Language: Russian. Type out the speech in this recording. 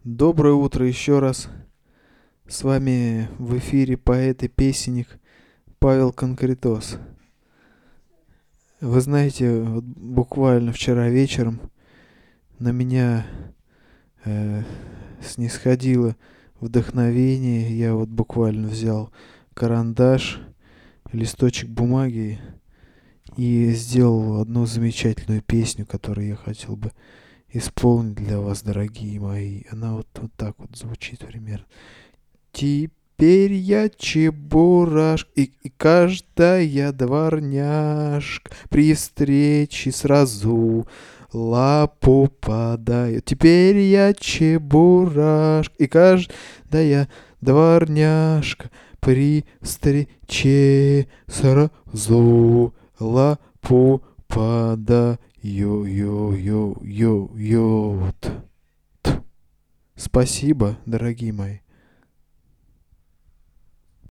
Доброе утро еще раз. С вами в эфире поэт и песенник Павел Конкретос. Вы знаете, вот буквально вчера вечером на меня э, снисходило вдохновение. Я вот буквально взял карандаш, листочек бумаги и сделал одну замечательную песню, которую я хотел бы исполнить для вас, дорогие мои. Она вот так вот звучит примерно. Теперь я чебурашка, и каждая дворняжка при встрече сразу лапу подает. Теперь я чебурашка, и каждая дворняжка при встрече сразу лапу подает. Спасибо, дорогие мои.